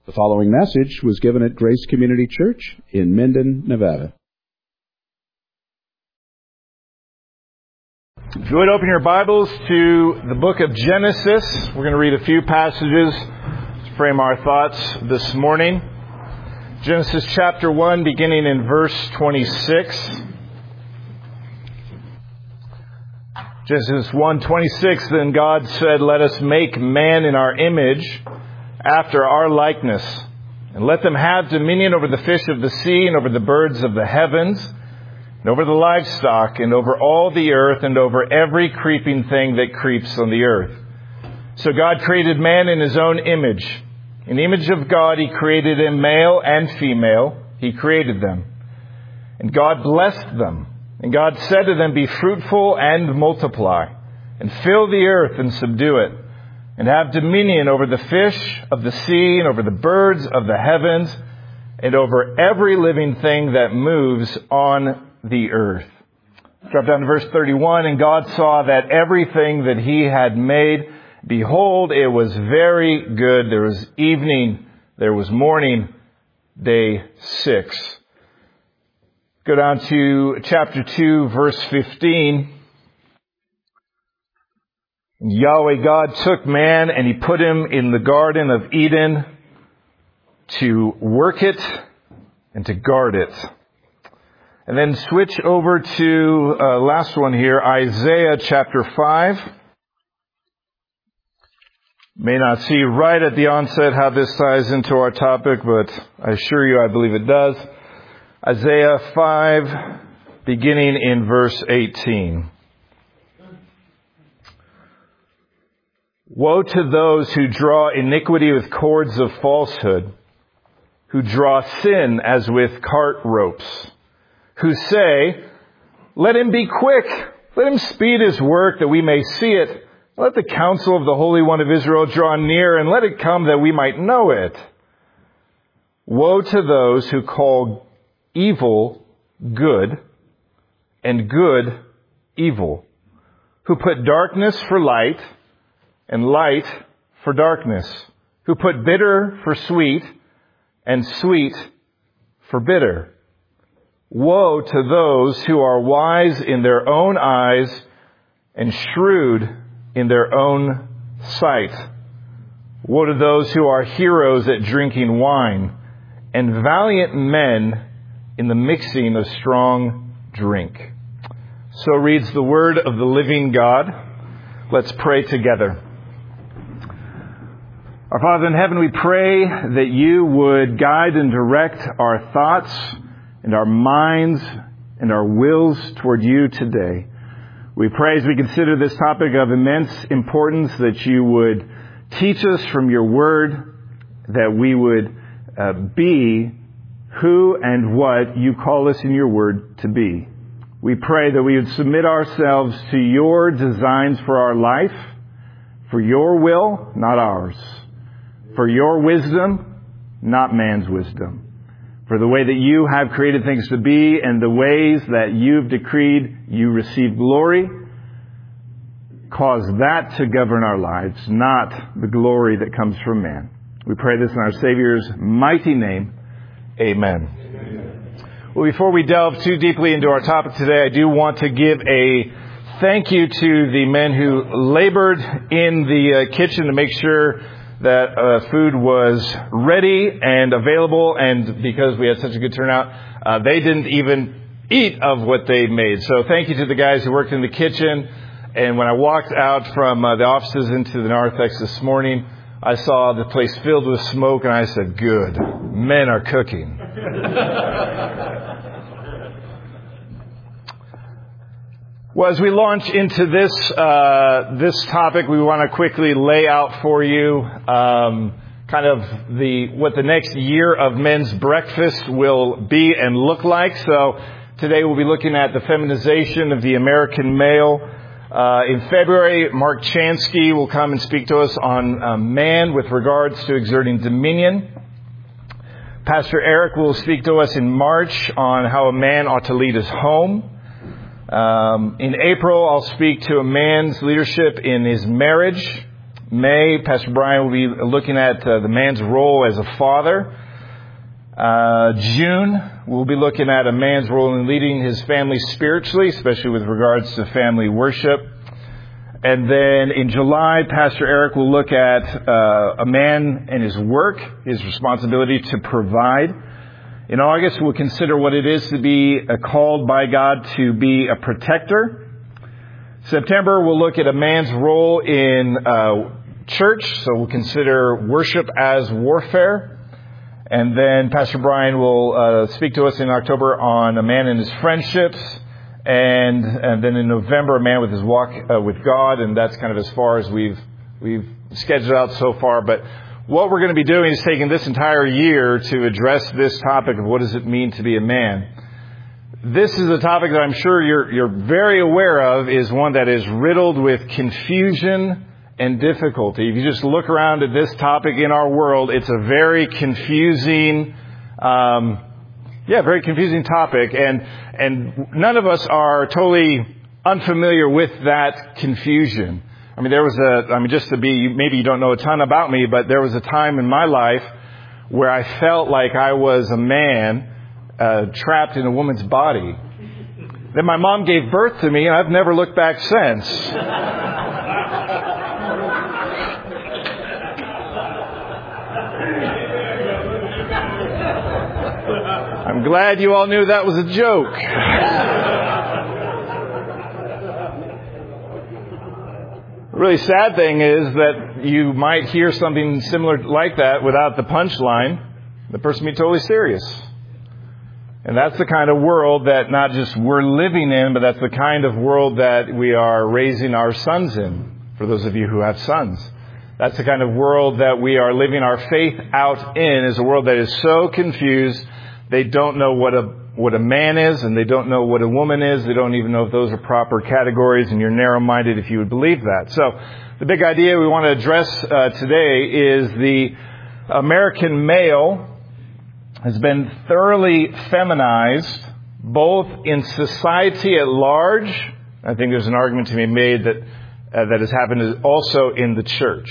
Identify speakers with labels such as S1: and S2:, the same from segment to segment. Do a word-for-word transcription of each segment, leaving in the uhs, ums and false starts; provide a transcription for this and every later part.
S1: The following message was given at Grace Community Church in Minden, Nevada.
S2: If you would open your Bibles to the book of Genesis, we're going to read a few passages to frame our thoughts this morning. Genesis chapter one, beginning in verse twenty-six. Genesis one twenty-six, then God said, "Let us make man in our image, after our likeness, and let them have dominion over the fish of the sea, and over the birds of the heavens, and over the livestock, and over all the earth, and over every creeping thing that creeps on the earth." So God created man in His own image. In the image of God He created him, male and female. He created them. And God blessed them. And God said to them, "Be fruitful and multiply, and fill the earth and subdue it, and have dominion over the fish of the sea, and over the birds of the heavens, and over every living thing that moves on the earth." Drop down to verse thirty-one. And God saw that everything that He had made, behold, it was very good. There was evening, there was morning, day six. Go down to chapter two, verse fifteen. Yahweh God took man and He put him in the Garden of Eden to work it and to guard it. And then switch over to uh, last one here, Isaiah chapter five. May not see right at the onset how this ties into our topic, but I assure you I believe it does. Isaiah five, beginning in verse eighteen. "Woe to those who draw iniquity with cords of falsehood, who draw sin as with cart ropes, who say, 'Let him be quick, let him speed his work that we may see it. Let the counsel of the Holy One of Israel draw near, and let it come that we might know it.' Woe to those who call evil good, and good evil, who put darkness for light, and light for darkness, who put bitter for sweet, and sweet for bitter. Woe to those who are wise in their own eyes, and shrewd in their own sight. Woe to those who are heroes at drinking wine, and valiant men in the mixing of strong drink." So reads the word of the living God. Let's pray together. Our Father in heaven, we pray that You would guide and direct our thoughts and our minds and our wills toward You today. We pray as we consider this topic of immense importance that You would teach us from Your word, that we would uh, be who and what You call us in Your word to be. We pray that we would submit ourselves to Your designs for our life, for Your will, not ours. For Your wisdom, not man's wisdom. For the way that You have created things to be and the ways that You've decreed You receive glory, cause that to govern our lives, not the glory that comes from man. We pray this in our Savior's mighty name. Amen. Amen. Well, before we delve too deeply into our topic today, I do want to give a thank you to the men who labored in the uh, kitchen to make sure that uh, food was ready and available, and because we had such a good turnout, uh, they didn't even eat of what they made. So thank you to the guys who worked in the kitchen. And when I walked out from uh, the offices into the narthex this morning, I saw the place filled with smoke, and I said, "Good, men are cooking." Well, as we launch into this uh, this topic, we want to quickly lay out for you um, kind of the what the next year of men's breakfast will be and look like. So today we'll be looking at the feminization of the American male. Uh, in February, Mark Chansky will come and speak to us on uh, man with regards to exerting dominion. Pastor Eric will speak to us in March on how a man ought to lead his home. Um, in April, I'll speak to a man's leadership in his marriage. May, Pastor Brian will be looking at uh, the man's role as a father. Uh, June, we'll be looking at a man's role in leading his family spiritually, especially with regards to family worship. And then in July, Pastor Eric will look at uh, a man and his work, his responsibility to provide. In August, we'll consider what it is to be uh, called by God to be a protector. September, we'll look at a man's role in uh, church, so we'll consider worship as warfare. And then Pastor Brian will uh, speak to us in October on a man and his friendships. And, and then in November, a man with his walk uh, with God. And that's kind of as far as we've we've scheduled out so far. But what we're going to be doing is taking this entire year to address this topic of what does it mean to be a man. This is a topic that I'm sure you're you're very aware of, is one that is riddled with confusion and difficulty. If you just look around at this topic in our world, it's a very confusing, um, yeah, very confusing topic, and and none of us are totally unfamiliar with that confusion. I mean, there was a, I mean, just to be, maybe you don't know a ton about me, but there was a time in my life where I felt like I was a man Uh, trapped in a woman's body. Then my mom gave birth to me, and I've never looked back since. I'm glad you all knew that was a joke. The really sad thing is that you might hear something similar like that without the punchline. The person be totally serious. And that's the kind of world that not just we're living in, but that's the kind of world that we are raising our sons in, for those of you who have sons. That's the kind of world that we are living our faith out in, is a world that is so confused, they don't know what a what a man is, and they don't know what a woman is. They don't even know if those are proper categories, and you're narrow-minded if you would believe that. So the big idea we want to address uh, today is the American male has been thoroughly feminized, both in society at large. I think there's an argument to be made that uh, that has happened also in the church.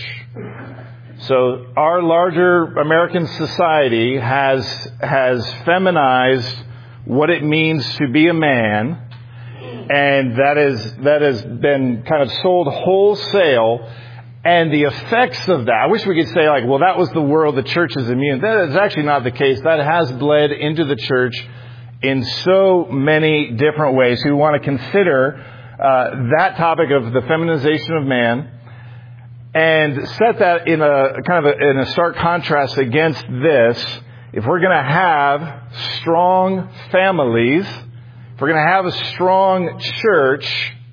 S2: So our larger American society has has feminized what it means to be a man, and that is that has been kind of sold wholesale. And the effects of that, I wish we could say like, well, that was the world the church is immune. That is actually not the case. That has bled into the church in so many different ways. We want to consider uh, that topic of the feminization of man and set that in a kind of a, in a stark contrast against this. If we're going to have strong families, if we're going to have a strong church,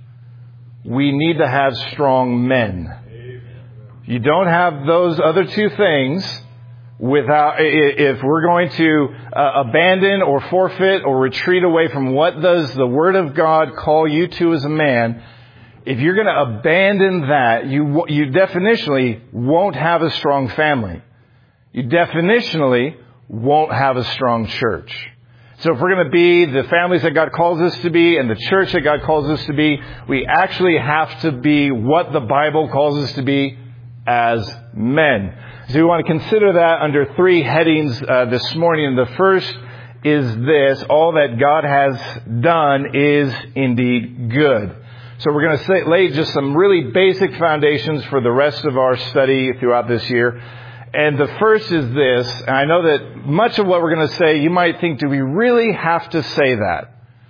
S2: we need to have strong men. You don't have those other two things without, if we're going to uh, abandon or forfeit or retreat away from what does the Word of God call you to as a man, if you're going to abandon that, you you definitionally won't have a strong family. You definitionally won't have a strong church. So if we're going to be the families that God calls us to be and the church that God calls us to be, we actually have to be what the Bible calls us to be as men. So we want to consider that under three headings uh, this morning. And the first is this: all that God has done is indeed good. So we're going to say, lay just some really basic foundations for the rest of our study throughout this year. And the first is this, and I know that much of what we're going to say, you might think, do we really have to say that?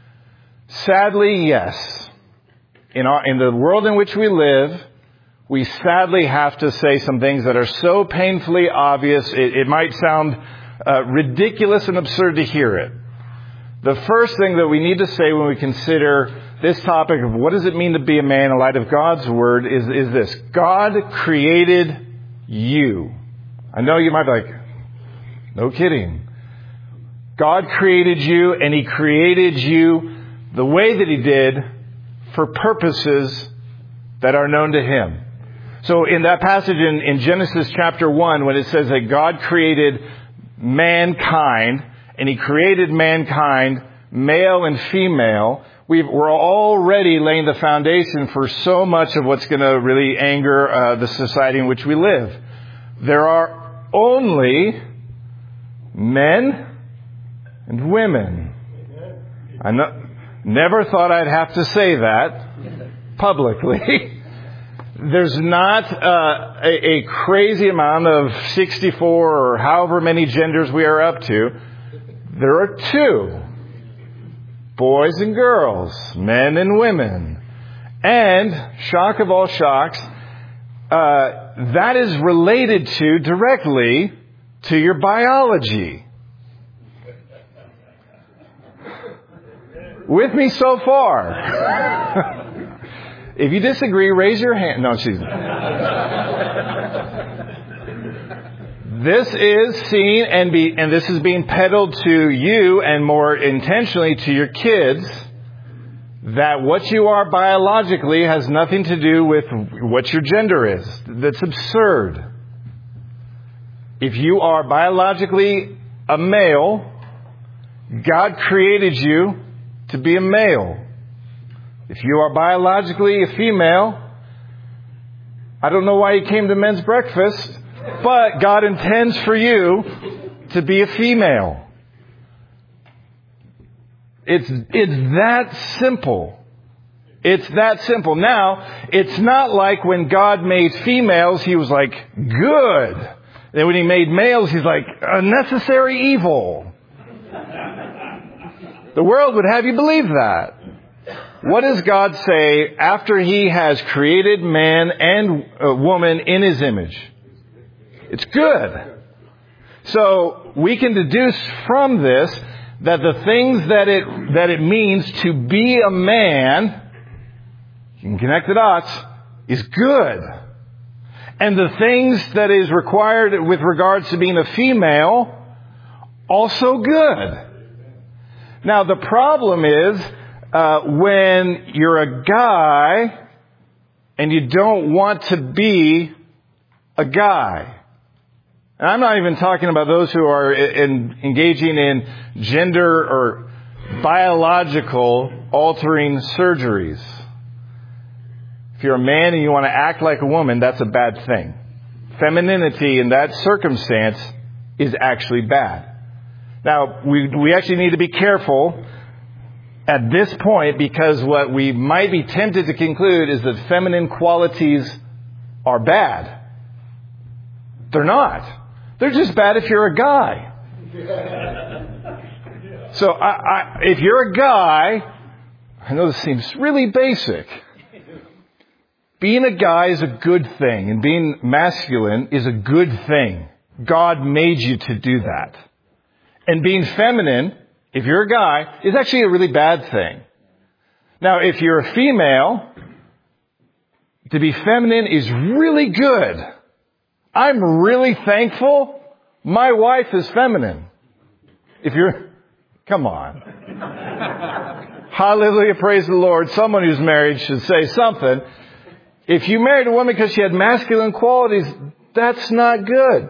S2: Sadly, yes. In our, in the world in which we live, we sadly have to say some things that are so painfully obvious, it, it might sound uh, ridiculous and absurd to hear it. The first thing that we need to say when we consider this topic of what does it mean to be a man in light of God's Word is, is this: God created you. I know you might be like, no kidding. God created you, and He created you the way that He did for purposes that are known to Him. So in that passage in, in Genesis chapter one, when it says that God created mankind, and He created mankind, male and female, we've, we're already laying the foundation for so much of what's going to really anger uh, the society in which we live. There are only men and women. I no, never thought I'd have to say that publicly. There's not uh, a, a crazy amount of sixty-four or however many genders we are up to. There are two. Boys and girls, men and women. And, shock of all shocks, uh, that is related to directly to your biology. With me so far? If you disagree, raise your hand. No, excuse me. This is seen and be, and this is being peddled to you and more intentionally to your kids, that what you are biologically has nothing to do with what your gender is. That's absurd. If you are biologically a male, God created you to be a male. If you are biologically a female, I don't know why you came to men's breakfast, but God intends for you to be a female. It's, it's that simple. It's that simple. Now, it's not like when God made females, He was like, good. Then when He made males, He's like, a necessary evil. The world would have you believe that. What does God say after He has created man and uh, woman in His image? It's good. So we can deduce from this that the things that it that it means to be a man, you can connect the dots, is good. And the things that is required with regards to being a female, also good. Now the problem is, Uh, when you're a guy and you don't want to be a guy. And I'm not even talking about those who are in, engaging in gender or biological altering surgeries. If you're a man and you want to act like a woman, that's a bad thing. Femininity in that circumstance is actually bad. Now, we, we actually need to be careful at this point, because what we might be tempted to conclude is that feminine qualities are bad. They're not. They're just bad if you're a guy. So I, I, if you're a guy, I know this seems really basic. Being a guy is a good thing, and being masculine is a good thing. God made you to do that. And being feminine, if you're a guy, is actually a really bad thing. Now, if you're a female, to be feminine is really good. I'm really thankful my wife is feminine. If you're, come on. Hallelujah, praise the Lord. Someone who's married should say something. If you married a woman because she had masculine qualities, that's not good.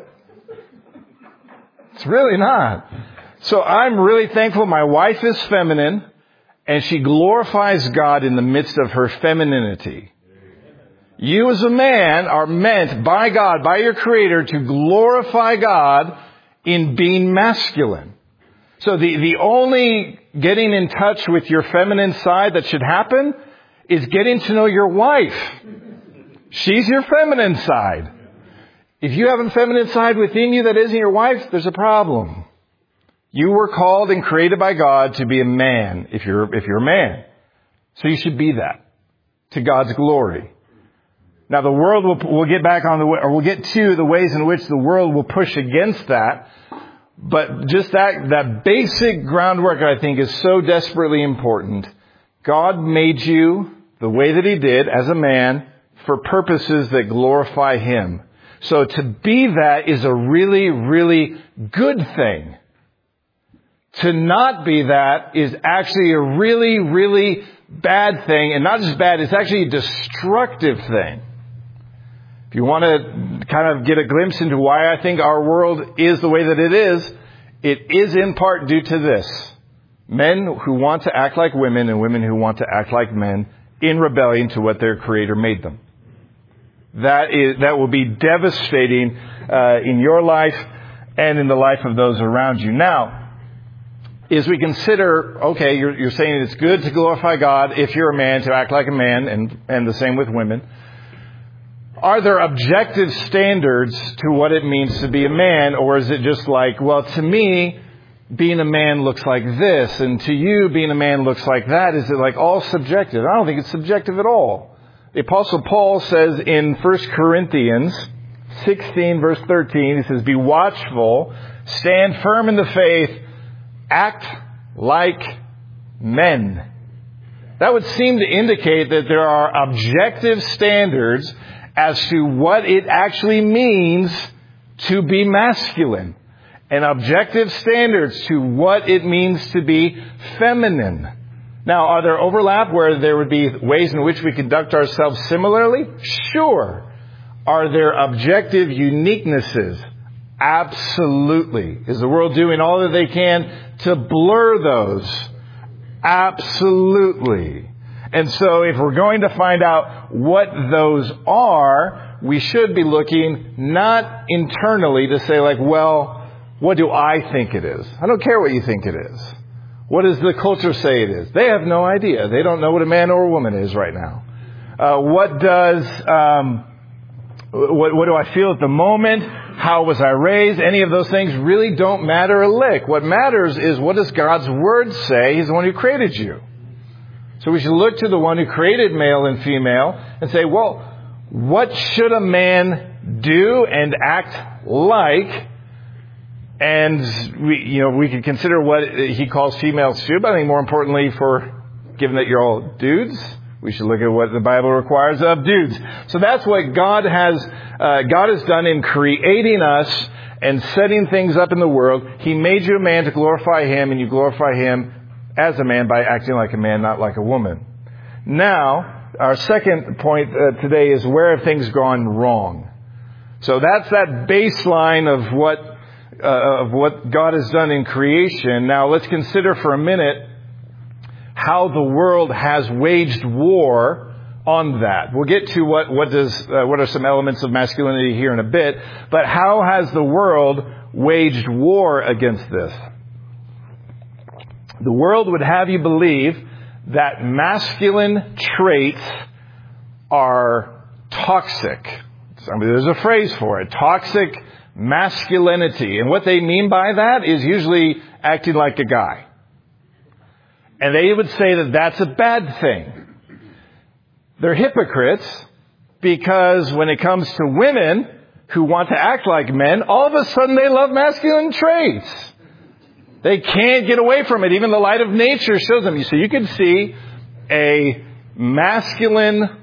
S2: It's really not. So I'm really thankful my wife is feminine, and she glorifies God in the midst of her femininity. You as a man are meant by God, by your Creator, to glorify God in being masculine. So the, the only getting in touch with your feminine side that should happen is getting to know your wife. She's your feminine side. If you have a feminine side within you that isn't your wife, there's a problem. You were called and created by God to be a man, if you're, if you're a man. So you should be that, to God's glory. Now the world will, we'll get back on the way, or we'll get to the ways in which the world will push against that. But just that, that basic groundwork, I think, is so desperately important. God made you the way that He did as a man for purposes that glorify Him. So to be that is a really, really good thing. To not be that is actually a really, really bad thing. And not just bad, it's actually a destructive thing. If you want to kind of get a glimpse into why I think our world is the way that it is, it is in part due to this. Men who want to act like women and women who want to act like men in rebellion to what their Creator made them. That is, that will be devastating uh, in your life and in the life of those around you. Now, as we consider, okay, you're, you're saying it's good to glorify God if you're a man, to act like a man, and, and the same with women. Are there objective standards to what it means to be a man, or is it just like, well, to me, being a man looks like this, and to you, being a man looks like that? Is it like all subjective? I don't think it's subjective at all. The Apostle Paul says in First Corinthians sixteen, verse thirteen, he says, be watchful, stand firm in the faith, act like men. That would seem to indicate that there are objective standards as to what it actually means to be masculine, and objective standards to what it means to be feminine. Now, are there overlap where there would be ways in which we conduct ourselves similarly? Sure. Are there objective uniquenesses? Absolutely. Is the world doing all that they can to blur those? Absolutely. And so if we're going to find out what those are, we should be looking not internally to say like, well, what do I think it is? I don't care what you think it is. What does the culture say it is? They have no idea. They don't know what a man or a woman is right now. Uh, what does, um, what, what do I feel at the moment? How was I raised? Any of those things really don't matter a lick. What matters is, what does God's Word say? He's the one who created you. So we should look to the one who created male and female and say, well, what should a man do and act like? And we, you know, we could consider what he calls females to, but I think more importantly, for given that you're all dudes, we should look at what the Bible requires of dudes. So that's what God has uh, God has done in creating us and setting things up in the world. He made you a man to glorify Him, and you glorify Him as a man by acting like a man, not like a woman. Now, our second point uh, today is, where have things gone wrong? So that's that baseline of what uh, of what God has done in creation. Now, let's consider for a minute how the world has waged war on that. We'll get to what what does uh, what are some elements of masculinity here in a bit, but how has the world waged war against this? The world would have you believe that masculine traits are toxic. I mean, there's a phrase for it, toxic masculinity. And what they mean by that is usually acting like a guy. And they would say that that's a bad thing. They're hypocrites because when it comes to women who want to act like men, all of a sudden they love masculine traits. They can't get away from it. Even the light of nature shows them. So you can see a masculine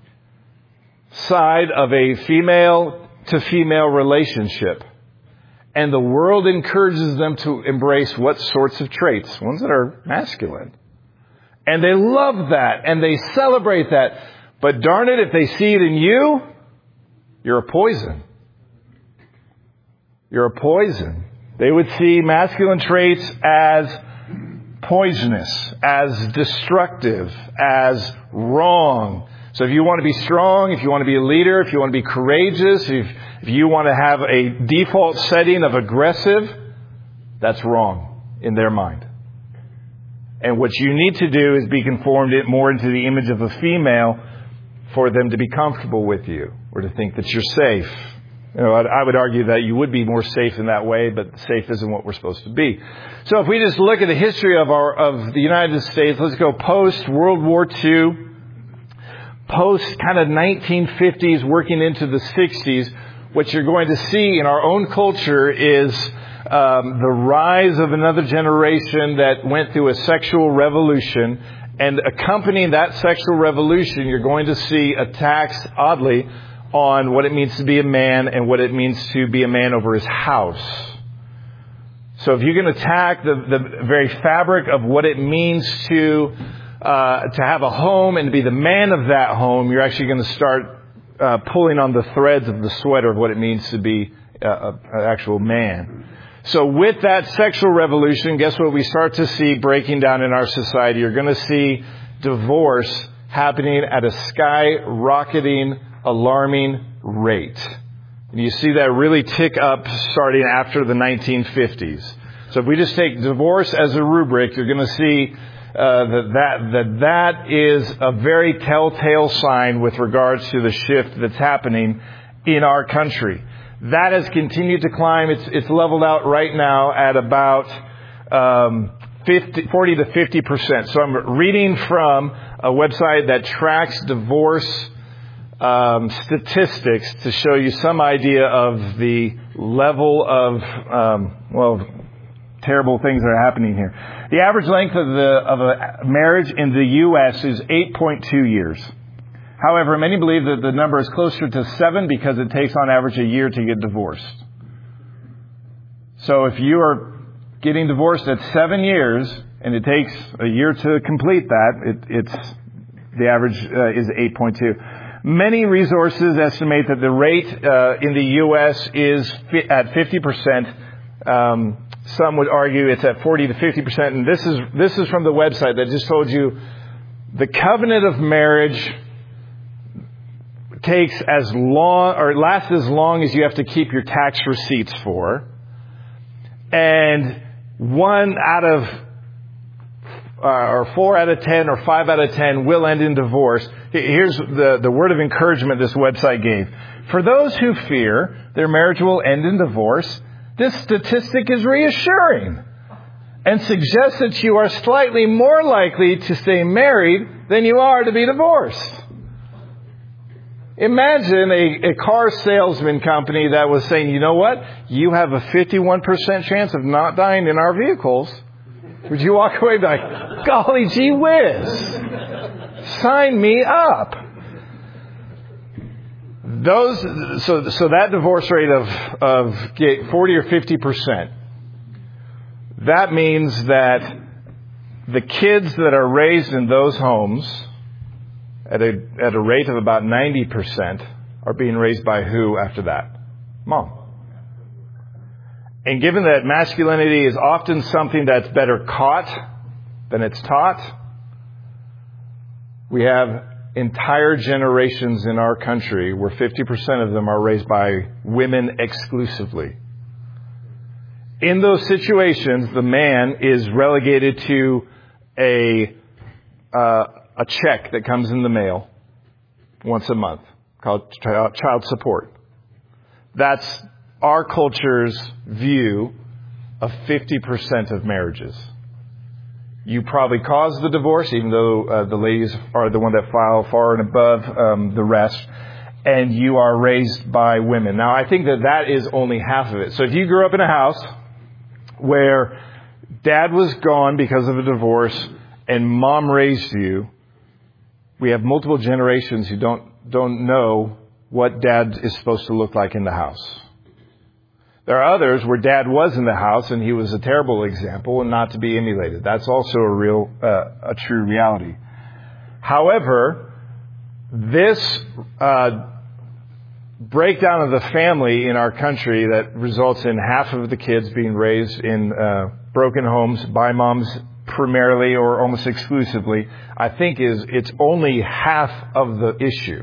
S2: side of a female to female relationship. And the world encourages them to embrace what sorts of traits? Ones that are masculine. And they love that and they celebrate that. But darn it, if they see it in you, you're a poison. You're a poison. They would see masculine traits as poisonous, as destructive, as wrong. So if you want to be strong, if you want to be a leader, if you want to be courageous, if, if you want to have a default setting of aggressive, that's wrong in their mind. And what you need to do is be conformed more into the image of a female for them to be comfortable with you or to think that you're safe. You know, I would argue that you would be more safe in that way, but safe isn't what we're supposed to be. So if we just look at the history of our of the United States, let's go post World War Two, post kind of nineteen fifties, working into the sixties. What you're going to see in our own culture is um, the rise of another generation that went through a sexual revolution, and accompanying that sexual revolution, you're going to see attacks, oddly, on what it means to be a man and what it means to be a man over his house. So if you can attack the, the very fabric of what it means to uh, to have a home and to be the man of that home, you're actually going to start uh, pulling on the threads of the sweater of what it means to be uh, an actual man. So with that sexual revolution, guess what we start to see breaking down in our society? You're going to see divorce happening at a skyrocketing, alarming rate. And you see that really tick up starting after the nineteen fifties. So if we just take divorce as a rubric, you're going to see uh, that, that that that is a very telltale sign with regards to the shift that's happening in our country. That has continued to climb. It's it's leveled out right now at about um, fifty, forty to fifty percent. So I'm reading from a website that tracks divorce um, statistics to show you some idea of the level of um, well, terrible things that are happening here. The average length of the of a marriage in the U S is eight point two years. However, many believe that the number is closer to seven because it takes on average a year to get divorced. So if you are getting divorced at seven years and it takes a year to complete that, it, it's the average uh, is eight point two. Many resources estimate that the rate uh, in the U S is fi- at fifty percent. Um, some would argue it's at forty to fifty percent. And this is this is from the website that just told you the covenant of marriage takes as long, or lasts as long as you have to keep your tax receipts for. And one out of, uh, or four out of ten, or five out of ten will end in divorce. Here's the, the word of encouragement this website gave. For those who fear their marriage will end in divorce, this statistic is reassuring and suggests that you are slightly more likely to stay married than you are to be divorced. Imagine a, a car salesman company that was saying, you know what? You have a fifty-one percent chance of not dying in our vehicles. Would you walk away like, golly gee whiz, sign me up? Those, so, so that divorce rate of, of forty or fifty percent, that means that the kids that are raised in those homes at a, at a rate of about ninety percent are being raised by who after that? Mom. And given that masculinity is often something that's better caught than it's taught, we have entire generations in our country where fifty percent of them are raised by women exclusively. In those situations, the man is relegated to a uh, a check that comes in the mail once a month called child support. That's our culture's view of fifty percent of marriages. You probably caused the divorce, even though uh, the ladies are the one that file far and above um, the rest, and you are raised by women. Now, I think that that is only half of it. So if you grew up in a house where dad was gone because of a divorce and mom raised you, we have multiple generations who don't don't know what dad is supposed to look like in the house. There are others where dad was in the house and he was a terrible example and not to be emulated. That's also a real, uh, a true reality. However, this uh, breakdown of the family in our country that results in half of the kids being raised in uh, broken homes by moms primarily or almost exclusively, I think is it's only half of the issue.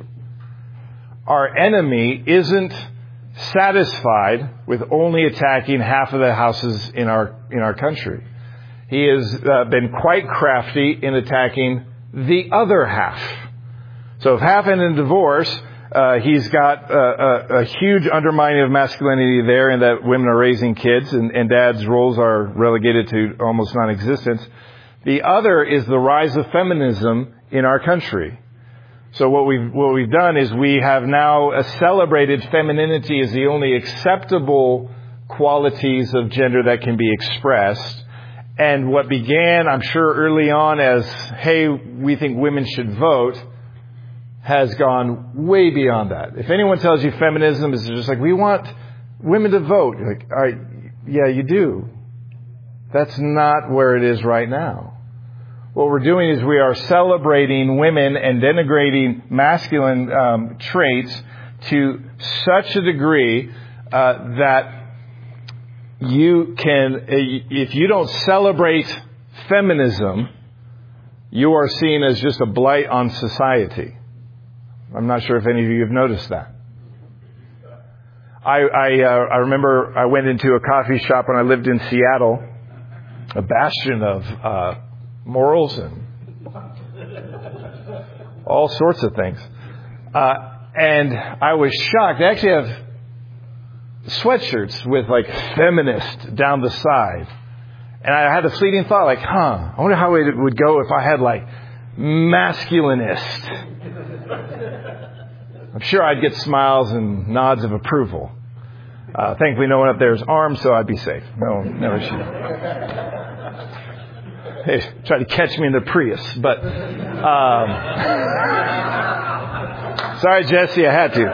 S2: Our enemy isn't satisfied with only attacking half of the houses in our in our country. He has uh, been quite crafty in attacking the other half. So if half end in divorce, uh, he's got uh, a, a huge undermining of masculinity there, in that women are raising kids and, and dad's roles are relegated to almost non-existence. The other is the rise of feminism in our country. So what we've, what we've done is we have now celebrated femininity as the only acceptable qualities of gender that can be expressed. And what began, I'm sure, early on as, hey, we think women should vote, has gone way beyond that. If anyone tells you feminism is just like, we want women to vote, you're like, all right, yeah, you do. That's not where it is right now. What we're doing is we are celebrating women and denigrating masculine um, traits to such a degree uh, that you can, if you don't celebrate feminism, you are seen as just a blight on society. I'm not sure if any of you have noticed that. I I, uh, I remember I went into a coffee shop when I lived in Seattle, a bastion of uh, morals and all sorts of things. Uh, and I was shocked. They actually have sweatshirts with like feminist down the side. And I had a fleeting thought like, huh, I wonder how it would go if I had like masculinist. I'm sure I'd get smiles and nods of approval. Uh, thankfully no one up there is armed, so I'd be safe. No, no issue. They tried to catch me in the Prius, but, um, sorry, Jesse, I had to.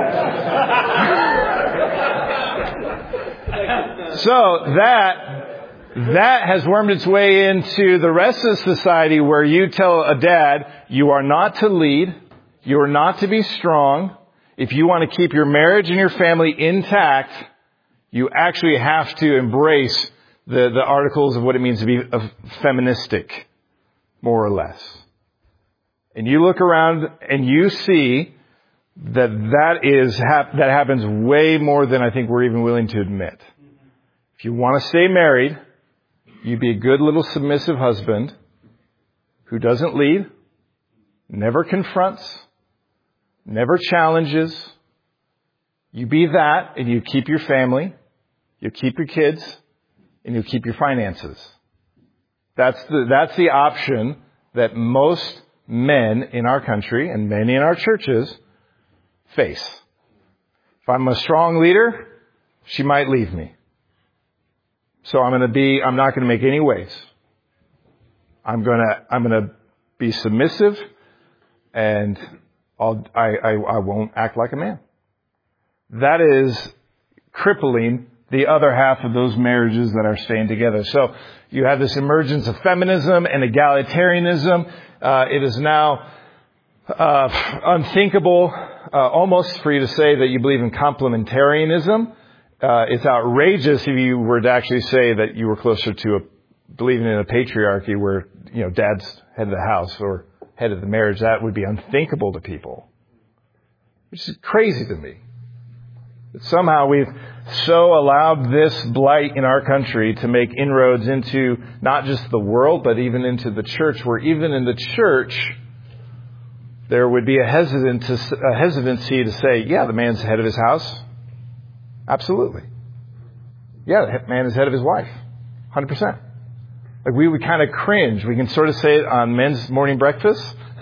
S2: So that, that has wormed its way into the rest of society where you tell a dad, you are not to lead, you are not to be strong. If you want to keep your marriage and your family intact, you actually have to embrace the, the articles of what it means to be a feministic, more or less. And you look around and you see that that is hap- that happens way more than I think we're even willing to admit. If you want to stay married, you be a good little submissive husband who doesn't lead, never confronts, never challenges. You be that, and you keep your family, you keep your kids, and you keep your finances. That's the, that's the option that most men in our country and many in our churches face. If I'm a strong leader, she might leave me. So I'm going to be, I'm not going to make any waves. I'm going to, I'm going to be submissive, and I'll, I, I, I won't act like a man. That is crippling the other half of those marriages that are staying together. So you have this emergence of feminism and egalitarianism. Uh, it is now uh, unthinkable, uh, almost for you to say that you believe in complementarianism. Uh, it's outrageous if you were to actually say that you were closer to a, believing in a patriarchy where, you know, dad's head of the house or head of the marriage. That would be unthinkable to people, which is crazy to me. That somehow we've so allowed this blight in our country to make inroads into not just the world, but even into the church, where even in the church, there would be a, hesitant to, a hesitancy to say, yeah, the man's head of his house. Absolutely. Yeah, the man is head of his wife. one hundred percent. Like we would kind of cringe. We can sort of say it on men's morning breakfast.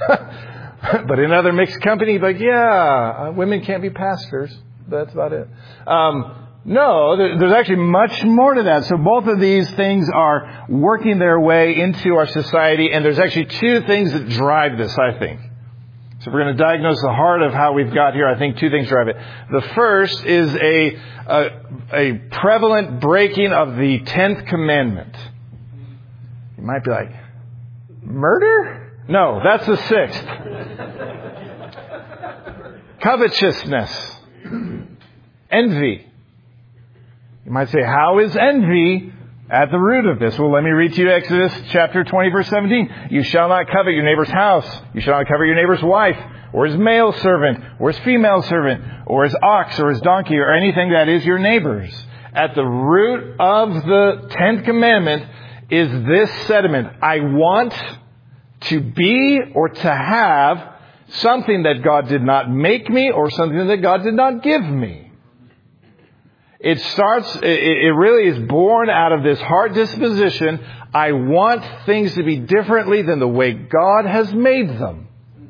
S2: But in other mixed company, like, yeah, uh, women can't be pastors. That's about it. Um, no, there, there's actually much more to that. So both of these things are working their way into our society. And there's actually two things that drive this, I think. So if we're going to diagnose the heart of how we've got here, I think two things drive it. The first is a, a, a prevalent breaking of the tenth commandment. You might be like, murder? No, that's the sixth. Covetousness. Envy. You might say, how is envy at the root of this? Well, let me read to you Exodus chapter twenty, verse seventeen. You shall not covet your neighbor's house. You shall not covet your neighbor's wife, or his male servant, or his female servant, or his ox, or his donkey, or anything that is your neighbor's. At the root of the tenth commandment is this sentiment. I want to be or to have something that God did not make me, or something that God did not give me. It starts, it really is born out of this heart disposition. I want things to be differently than the way God has made them.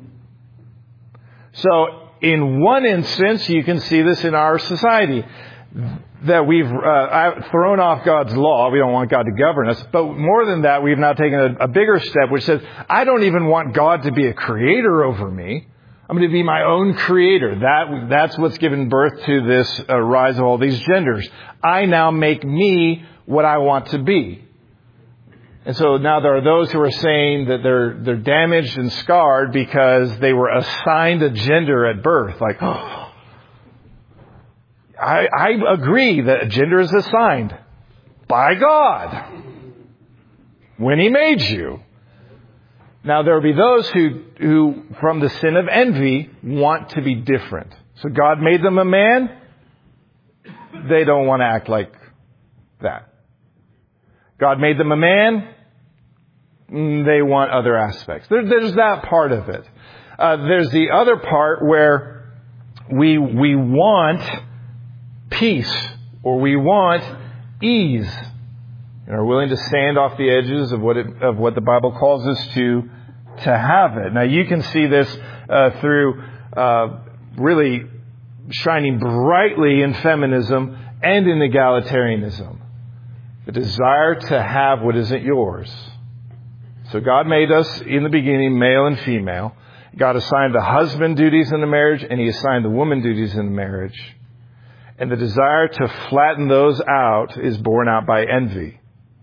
S2: So, in one instance, you can see this in our society, that we've uh, thrown off God's law. We don't want God to govern us. But more than that, we've now taken a, a bigger step, which says, I don't even want God to be a creator over me. I'm going to be my own creator. That, that's what's given birth to this uh, rise of all these genders. I now make me what I want to be. And so now there are those who are saying that they're, they're damaged and scarred because they were assigned a gender at birth. Like, oh, I, I agree that a gender is assigned. by God when He made you. Now, there will be those who, who, from the sin of envy, want to be different. So God made them a man. They don't want to act like that. God made them a man. They want other aspects. There, there's that part of it. Uh, there's the other part where we we want peace, or we want ease, and are willing to stand off the edges of what it, of what the Bible calls us to to have it. Now, you can see this uh, through uh, really shining brightly in feminism and in egalitarianism. The desire to have what isn't yours. So God made us in the beginning male and female. God assigned the husband duties in the marriage, and He assigned the woman duties in the marriage. And the desire to flatten those out is borne out by envy.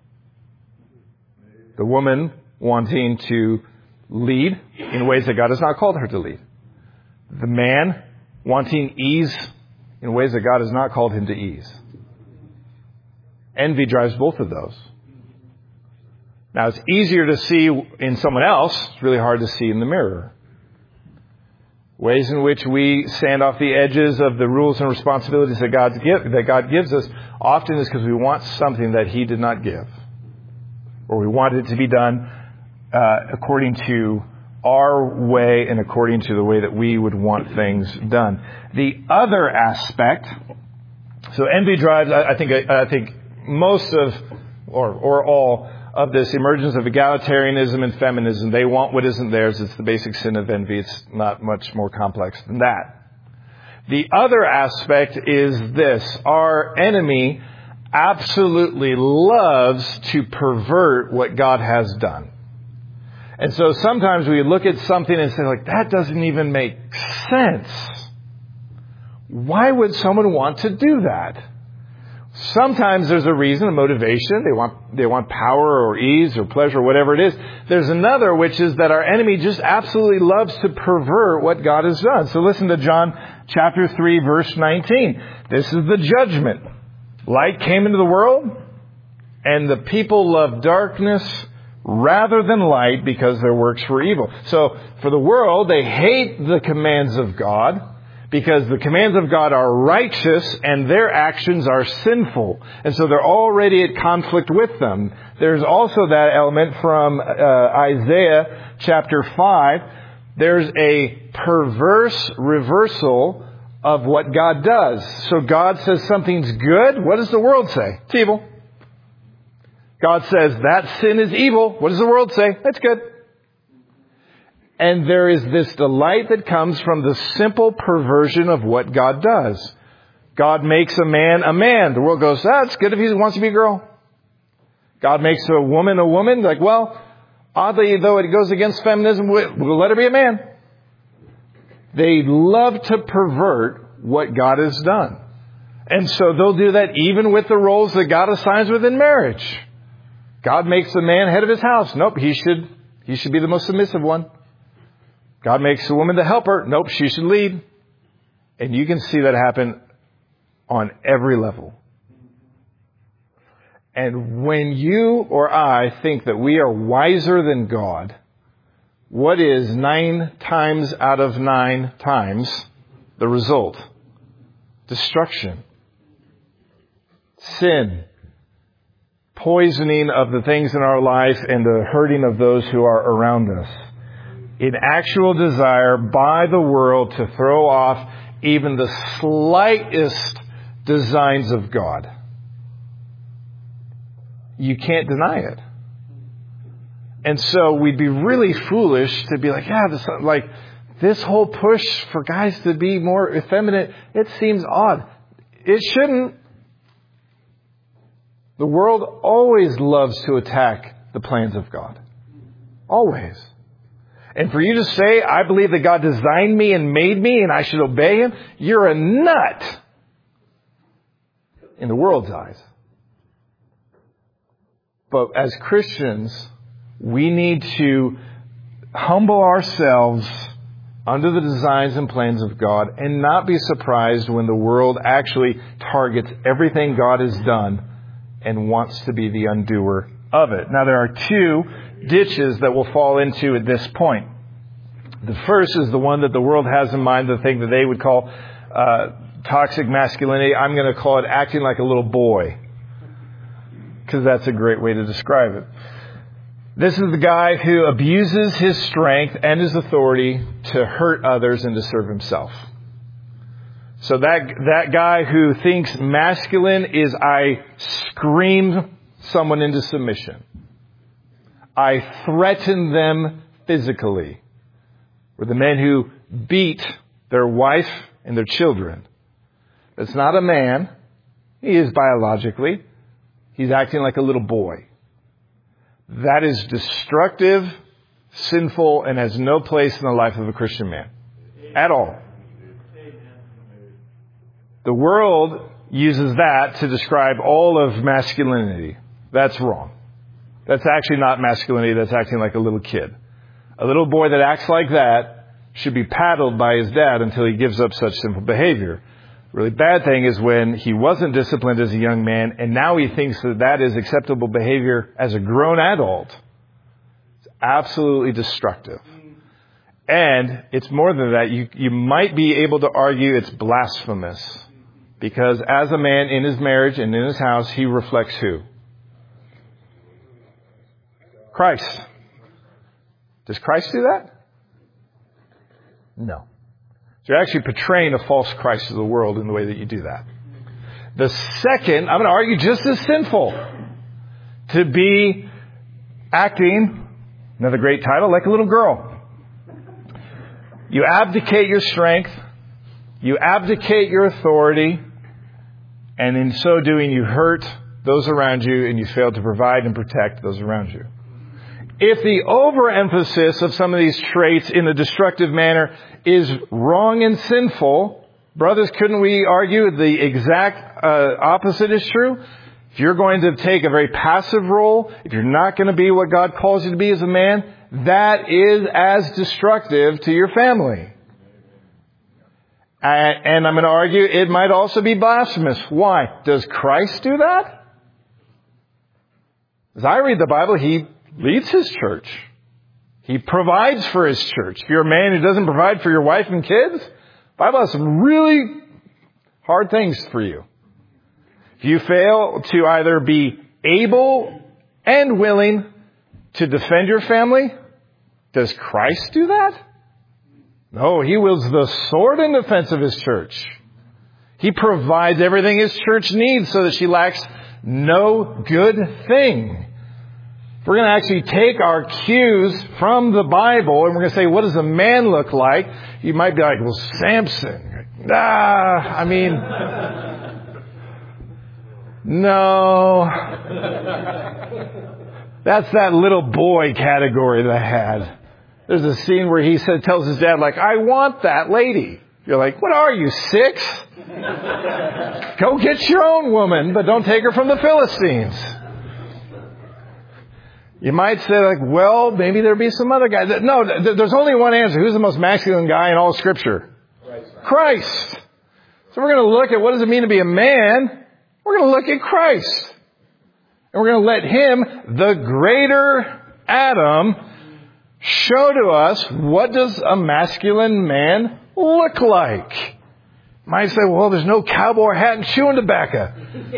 S2: The woman wanting to lead in ways that God has not called her to lead. The man wanting ease in ways that God has not called him to ease. Envy drives both of those. Now, it's easier to see in someone else. It's really hard to see in the mirror. Ways in which we stand off the edges of the rules and responsibilities that God, give, that God gives us often is because we want something that He did not give. Or we want it to be done uh, according to our way and according to the way that we would want things done. The other aspect, so envy drives, I, I think, I, I think most of, or or all of this emergence of egalitarianism and feminism. They want what isn't theirs. It's the basic sin of envy. It's not much more complex than that. The other aspect is this. Our enemy absolutely loves to pervert what God has done. And so sometimes we look at something and say, like, that doesn't even make sense. Why would someone want to do that? Sometimes there's a reason, a motivation. They want they want power or ease or pleasure, whatever it is. There's another, which is that our enemy just absolutely loves to pervert what God has done. So listen to John chapter three, verse nineteen. This is the judgment. Light came into the world, and the people loved darkness rather than light because their works were evil. So for the world, they hate the commands of God, because the commands of God are righteous and their actions are sinful. And so they're already at conflict with them. There's also that element from uh, Isaiah chapter five. There's a perverse reversal of what God does. So God says something's good. What does the world say? It's evil. God says that sin is evil. What does the world say? That's good. And there is this delight that comes from the simple perversion of what God does. God makes a man a man. The world goes, that's good if he wants to be a girl. God makes a woman a woman. Like, well, oddly, though it goes against feminism, we'll let her be a man. They love to pervert what God has done. And so they'll do that even with the roles that God assigns within marriage. God makes the man head of his house. Nope, he should, he should be the most submissive one. God makes the woman the helper. Nope, she should lead. And you can see that happen on every level. And when you or I think that we are wiser than God, what is nine times out of nine times the result? Destruction. Sin. Poisoning of the things in our life and the hurting of those who are around us. In actual desire by the world to throw off even the slightest designs of God. You can't deny it. And so we'd be really foolish to be like, yeah, this, like this whole push for guys to be more effeminate, it seems odd. It shouldn't. The world always loves to attack the plans of God. Always. And for you to say, I believe that God designed me and made me and I should obey Him, you're a nut in the world's eyes. But as Christians, we need to humble ourselves under the designs and plans of God and not be surprised when the world actually targets everything God has done and wants to be the undoer of it. Now, there are two ditches that we'll fall into at this point. The first is the one that the world has in mind, the thing that they would call uh, toxic masculinity. I'm going to call it acting like a little boy, because that's a great way to describe it. This is the guy who abuses his strength and his authority to hurt others and to serve himself. So that that guy who thinks masculine is I scream someone into submission. I threaten them physically. Or the men who beat their wife and their children. That's not a man. He is biologically. He's acting like a little boy. That is destructive, sinful, and has no place in the life of a Christian man. At all. The world uses that to describe all of masculinity. That's wrong. That's actually not masculinity. That's acting like a little kid. A little boy that acts like that should be paddled by his dad until he gives up such sinful behavior. The really bad thing is when he wasn't disciplined as a young man and now he thinks that that is acceptable behavior as a grown adult. It's absolutely destructive. And it's more than that. You, you might be able to argue it's blasphemous. Because as a man in his marriage and in his house, he reflects who? Christ. Does Christ do that? No. So you're actually portraying a false Christ to the world in the way that you do that. The second, I'm going to argue just as sinful. To be acting, another great title, like a little girl. You abdicate your strength. You abdicate your authority. And in so doing, you hurt those around you and you fail to provide and protect those around you. If the overemphasis of some of these traits in a destructive manner is wrong and sinful, brothers, couldn't we argue the exact uh, opposite is true? If you're going to take a very passive role, if you're not going to be what God calls you to be as a man, that is as destructive to your family. And I'm going to argue it might also be blasphemous. Why? Does Christ do that? As I read the Bible, He leads His church. He provides for His church. If you're a man who doesn't provide for your wife and kids, the Bible has some really hard things for you. If you fail to either be able and willing to defend your family, does Christ do that? No, He wields the sword in defense of His church. He provides everything His church needs so that she lacks no good thing. If we're going to actually take our cues from the Bible and we're going to say, what does a man look like? You might be like, well, Samson. Ah, I mean, no. That's that little boy category that I had. There's a scene where he said, tells his dad, like, I want that lady. You're like, what are you, six? Go get your own woman, but don't take her from the Philistines. You might say, like, well, maybe there'll be some other guy. No, there's only one answer. Who's the most masculine guy in all of Scripture? Christ. Christ. So we're going to look at what does it mean to be a man. We're going to look at Christ. And we're going to let Him, the greater Adam, show to us what does a masculine man look like. You might say, well, there's no cowboy hat and chewing tobacco.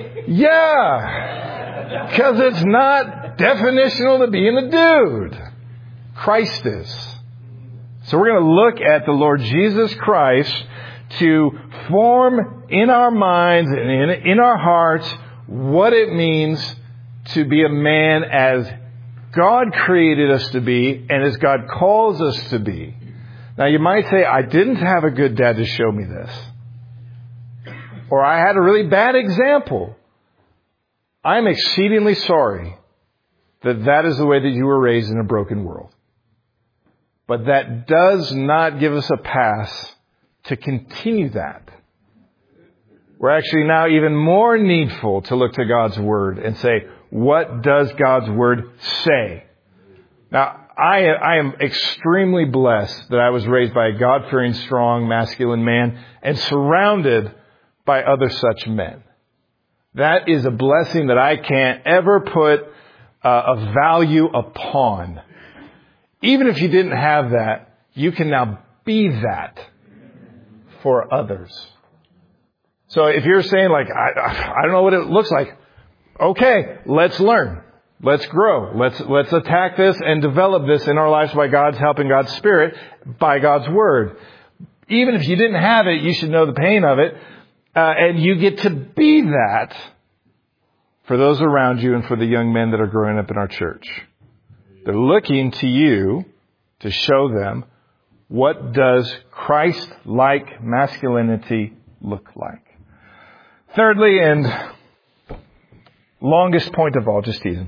S2: Yeah, because it's not definitional to being a dude. Christ is. So we're going to look at the Lord Jesus Christ to form in our minds and in, in our hearts what it means to be a man as God created us to be and as God calls us to be. Now you might say, I didn't have a good dad to show me this. Or I had a really bad example. I'm exceedingly sorry that that is the way that you were raised in a broken world. But that does not give us a pass to continue that. We're actually now even more needful to look to God's Word and say, what does God's Word say? Now, I, I am extremely blessed that I was raised by a God-fearing, strong, masculine man and surrounded by other such men. That is a blessing that I can't ever put uh, a value upon. Even if you didn't have that, you can now be that for others. So if you're saying like, I, I don't know what it looks like. Okay, let's learn. Let's grow. Let's, let's attack this and develop this in our lives by God's help and God's Spirit, by God's Word. Even if you didn't have it, you should know the pain of it. Uh, and you get to be that for those around you and for the young men that are growing up in our church. They're looking to you to show them what does Christ-like masculinity look like. Thirdly, and longest point of all, just teasing.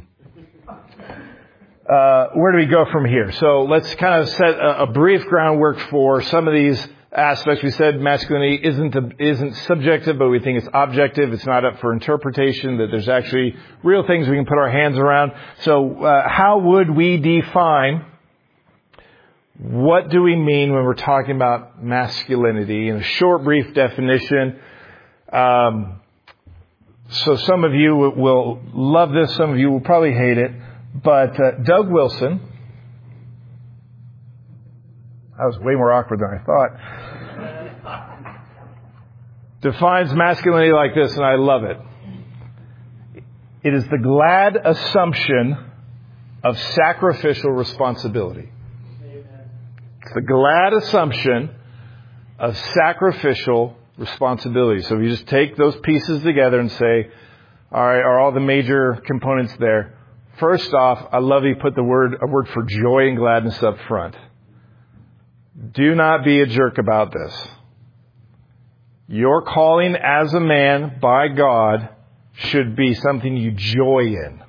S2: Uh, where do we go from here? So let's kind of set a, a brief groundwork for some of these aspects. We said masculinity isn't a, isn't subjective, but we think it's objective. It's not up for interpretation, that there's actually real things we can put our hands around. So uh, how would we define, what do we mean when we're talking about masculinity? In a short, brief definition, um, so some of you will love this, some of you will probably hate it, but uh, Doug Wilson, that was way more awkward than I thought, defines masculinity like this, and I love it. It is the glad assumption of sacrificial responsibility. It's the glad assumption of sacrificial responsibility. So if you just take those pieces together and say, all right, are all the major components there? First off, I love you put the word, a word for joy and gladness up front. Do not be a jerk about this. Your calling as a man by God should be something you joy in.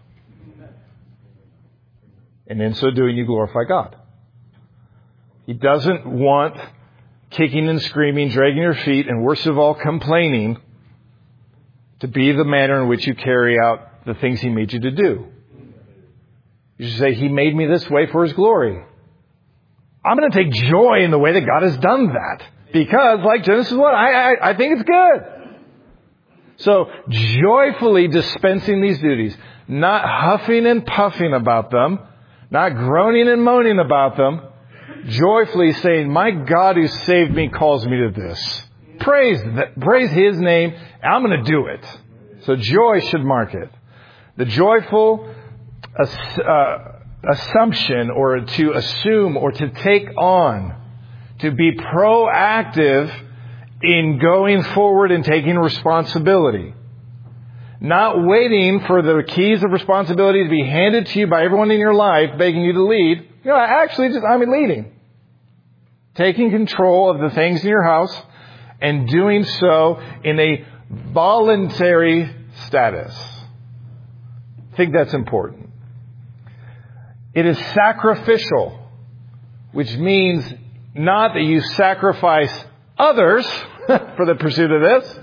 S2: And in so doing, you glorify God. He doesn't want kicking and screaming, dragging your feet, and worst of all, complaining to be the manner in which you carry out the things He made you to do. You should say, He made me this way for His glory. I'm going to take joy in the way that God has done that. Because, like Genesis one, I, I, I think it's good. So, joyfully dispensing these duties. Not huffing and puffing about them. Not groaning and moaning about them. Joyfully saying, my God who saved me calls me to this. Praise that, praise His name. I'm going to do it. So, joy should mark it. The joyful uh, assumption, or to assume, or to take on, to be proactive in going forward and taking responsibility. Not waiting for the keys of responsibility to be handed to you by everyone in your life, begging you to lead. You know, actually, just, I mean, leading. Taking control of the things in your house and doing so in a voluntary status. I think that's important. It is sacrificial, which means not that you sacrifice others for the pursuit of this.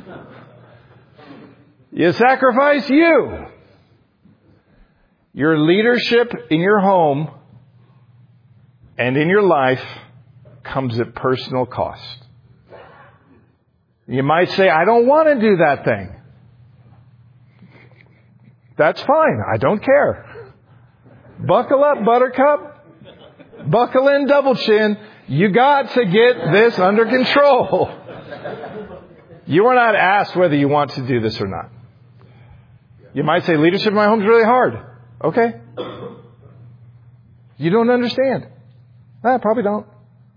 S2: You sacrifice you. Your leadership in your home and in your life comes at personal cost. You might say, I don't want to do that thing. That's fine. I don't care. Buckle up, buttercup. Buckle in, double chin. You got to get this under control. You are not asked whether you want to do this or not. You might say, leadership in my home is really hard. Okay. You don't understand. I probably don't.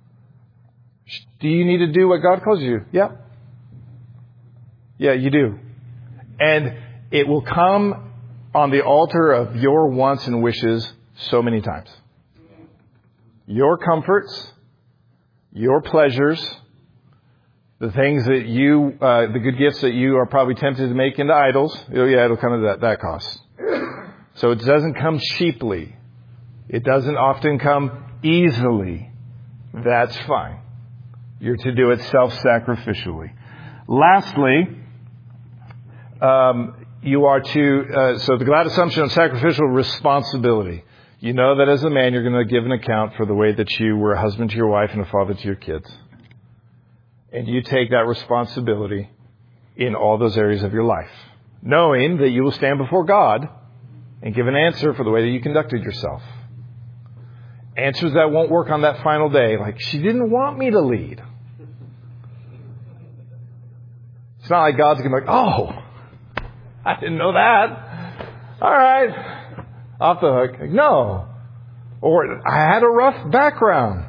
S2: Do you need to do what God calls you? Yeah. Yeah, you do. And it will come on the altar of your wants and wishes so many times. Your comforts, your pleasures, the things that you, uh, the good gifts that you are probably tempted to make into idols. Oh yeah, it'll come at that, that cost. So it doesn't come cheaply. It doesn't often come easily. That's fine. You're to do it self-sacrificially. Lastly, um, you are to, uh, so the glad assumption of sacrificial responsibility. You know that as a man, you're going to give an account for the way that you were a husband to your wife and a father to your kids. And you take that responsibility in all those areas of your life. knowing that you will stand before God and give an answer for the way that you conducted yourself. Answers that won't work on that final day, like, she didn't want me to lead. It's not like God's going to be like, oh, I didn't know that. All right, off the hook. Like, no. Or, I had a rough background.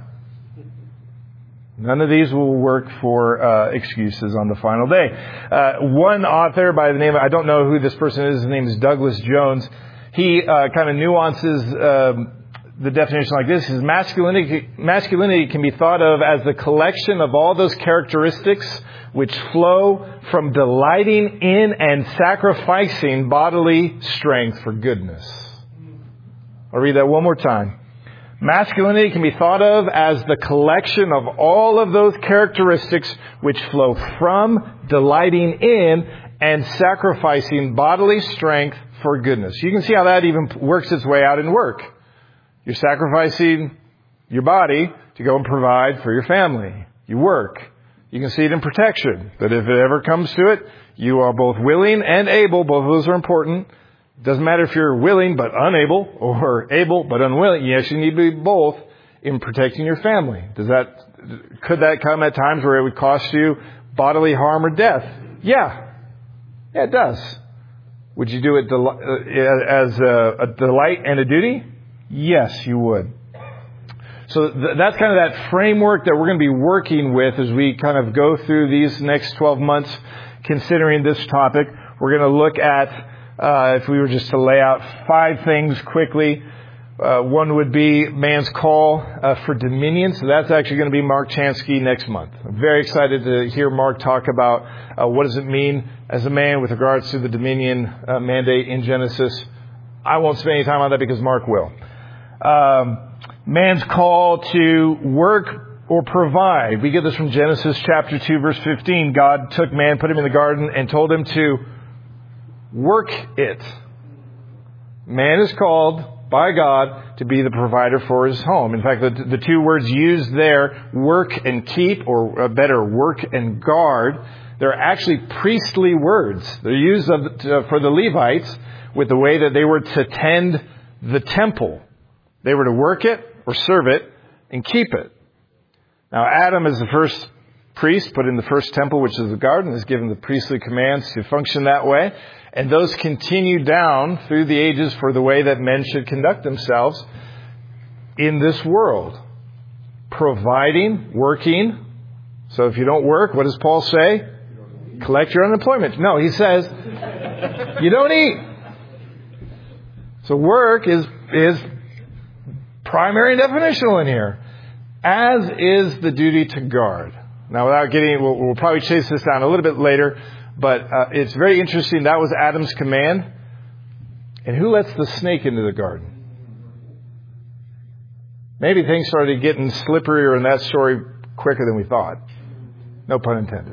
S2: None of these will work for uh, excuses on the final day. Uh, one author by the name of, I don't know who this person is, his name is Douglas Jones. He uh, kind of nuances um, the definition like this. Is masculinity, masculinity can be thought of as the collection of all those characteristics which flow from delighting in and sacrificing bodily strength for goodness. I'll read that one more time. Masculinity can be thought of as the collection of all of those characteristics which flow from delighting in and sacrificing bodily strength for goodness. You can see how that even works its way out in work. You're sacrificing your body to go and provide for your family. You work. You can see it in protection. That if it ever comes to it, you are both willing and able. Both of those are important. It doesn't matter if you're willing but unable or able but unwilling. Yes, you need to be both in protecting your family. Does that, could that come at times where it would cost you bodily harm or death? Yeah. Yeah, it does. Would you do it as a delight and a duty? Yes, you would. So th- that's kind of that framework that we're going to be working with as we kind of go through these next twelve months considering this topic. We're going to look at, uh, if we were just to lay out five things quickly, uh, one would be man's call uh, for dominion. So that's actually going to be Mark Chansky next month. I'm very excited to hear Mark talk about uh, what does it mean as a man with regards to the dominion uh, mandate in Genesis. I won't spend any time on that because Mark will. Um, man's call to work or provide. We get this from Genesis chapter two, verse fifteen. God took man, put him in the garden, and told him to work it. Man is called by God to be the provider for his home. In fact, the, the two words used there, work and keep, or better, work and guard, they're actually priestly words. They're used of, to, for the Levites with the way that they were to tend the temple. They were to work it or serve it and keep it. Now, Adam is the first priest put in the first temple, which is the garden, is given the priestly commands to function that way. And those continue down through the ages for the way that men should conduct themselves in this world. Providing, working. So if you don't work, what does Paul say? Collect your unemployment. No, he says, you don't eat. So work is, is primary and definitional in here, as is the duty to guard. Now, without getting, we'll, we'll probably chase this down a little bit later, but uh, it's very interesting. That was Adam's command. And who lets the snake into the garden? Maybe things started getting slipperier in that story quicker than we thought. No pun intended.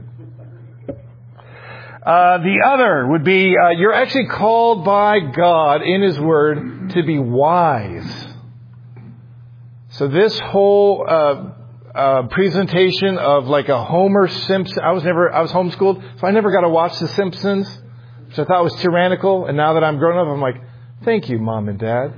S2: Uh, the other would be, uh, you're actually called by God in His Word to be wise. So this whole uh, uh, presentation of like a Homer Simpson, I was never, I was homeschooled, so I never got to watch The Simpsons, which I thought was tyrannical. And now that I'm grown up, I'm like, thank you, Mom and Dad.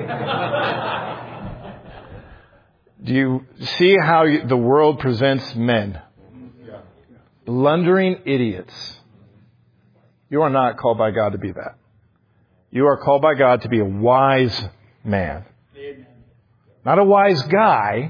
S2: Do you see how the world presents men? Blundering idiots. You are not called by God to be that. You are called by God to be a wise man. Not a wise guy,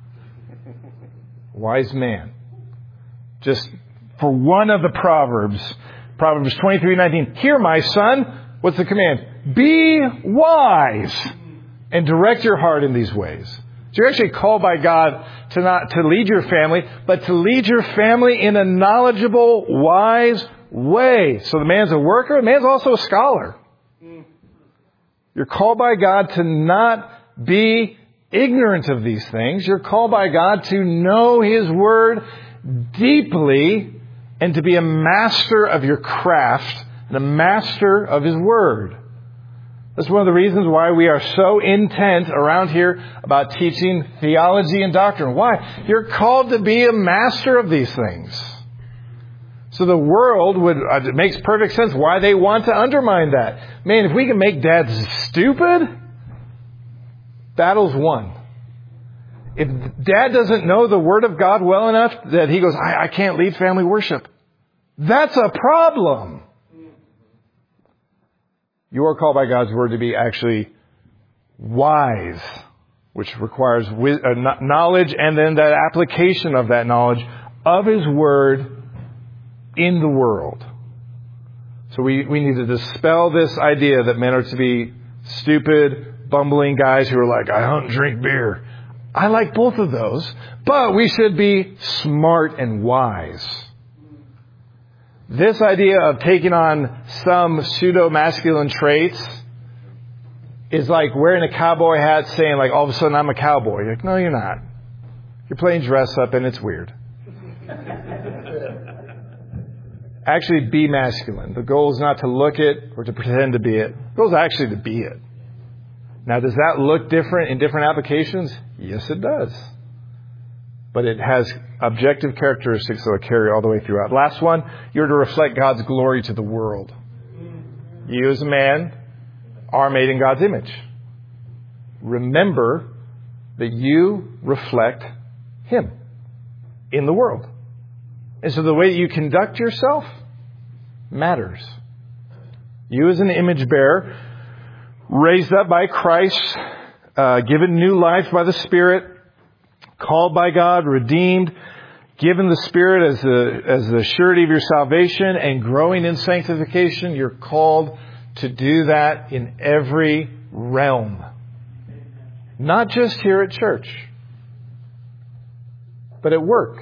S2: wise man. Just for one of the Proverbs, Proverbs twenty-three nineteen. Hear, my son, what's the command? Be wise and direct your heart in these ways. So you're actually called by God to not to lead your family, but to lead your family in a knowledgeable, wise way. So the man's a worker, the man's also a scholar. You're called by God to not be ignorant of these things. You're called by God to know His Word deeply and to be a master of your craft and a master of His Word. That's one of the reasons why we are so intent around here about teaching theology and doctrine. Why? You're called to be a master of these things.
S3: So the world would, uh, it makes perfect sense why they want to undermine that. Man, if we can make dads stupid, battle's won. If dad doesn't know the Word of God well enough that he goes, I, I can't lead family worship, that's a problem. You are called by God's Word to be actually wise, which requires knowledge and then that application of that knowledge of His Word in the world. So we, we need to dispel this idea that men are to be stupid, bumbling guys who are like, I don't drink beer. I like both of those, but we should be smart and wise. This idea of taking on some pseudo-masculine traits is like wearing a cowboy hat saying like, all of a sudden I'm a cowboy. You're like, no, you're not. You're playing dress up and it's weird. Actually be masculine. The goal is not to look it or to pretend to be it. The goal is actually to be it. Now, does that look different in different applications? Yes, it does. But it has objective characteristics that will carry all the way throughout. Last one, you're to reflect God's glory to the world. You as a man are made in God's image. Remember that you reflect Him in the world. And so the way that you conduct yourself matters. You as an image bearer, raised up by Christ, uh, given new life by the Spirit, called by God, redeemed, given the Spirit as the, as the surety of your salvation, and growing in sanctification, you're called to do that in every realm. Not just here at church, but at work,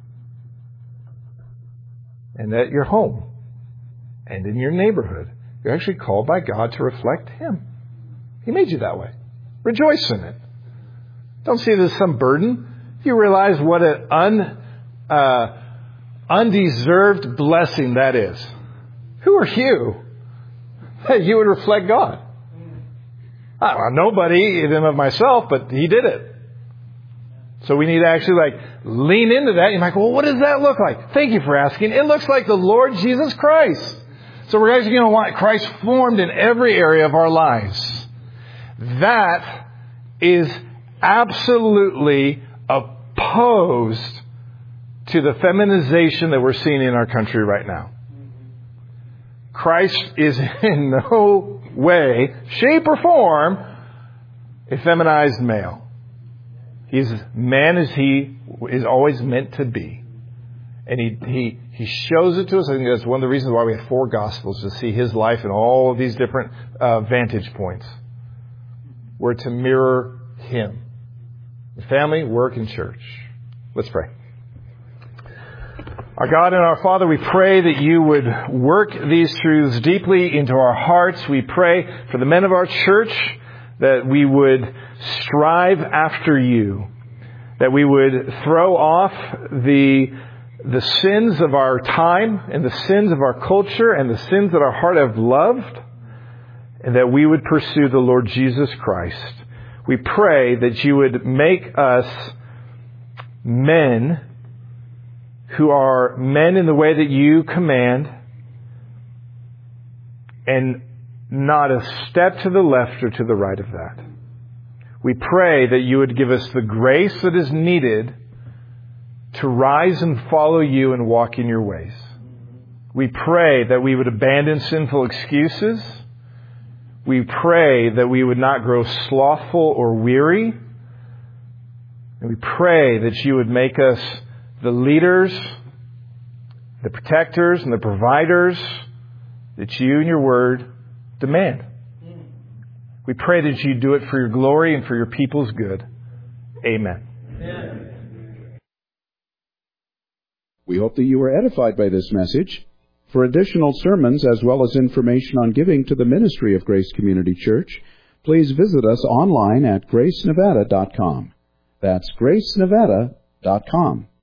S3: and at your home, and in your neighborhood. You're actually called by God to reflect Him. He made you that way. Rejoice in it. Don't see it as some burden. You realize what an un, uh, undeserved blessing that is. Who are you that you would reflect God? I don't know, nobody, even of myself, but He did it. So we need to actually like lean into that. You're like, well, what does that look like? Thank you for asking. It looks like the Lord Jesus Christ. So we're actually going to want Christ formed in every area of our lives. That is absolutely opposed to the feminization that we're seeing in our country right now. Christ is in no way, shape, or form a feminized male. He's man as He is always meant to be. And he, he, he shows it to us. I think that's one of the reasons why we have four Gospels, to see His life in all of these different uh, vantage points. We're to mirror Him. Family, work, and church. Let's pray. Our God and our Father, we pray that You would work these truths deeply into our hearts. We pray for the men of our church that we would strive after You, that we would throw off the, the sins of our time and the sins of our culture and the sins that our heart have loved, and that we would pursue the Lord Jesus Christ. We pray that You would make us men who are men in the way that You command, and not a step to the left or to the right of that. We pray that You would give us the grace that is needed to rise and follow You and walk in Your ways. We pray that we would abandon sinful excuses. We pray that we would not grow slothful or weary. And we pray that You would make us the leaders, the protectors, and the providers that You and Your Word demand. We pray that You do it for Your glory and for Your people's good. Amen. Amen.
S1: We hope that you were edified by this message. For additional sermons as well as information on giving to the ministry of Grace Community Church, please visit us online at grace nevada dot com. That's grace nevada dot com.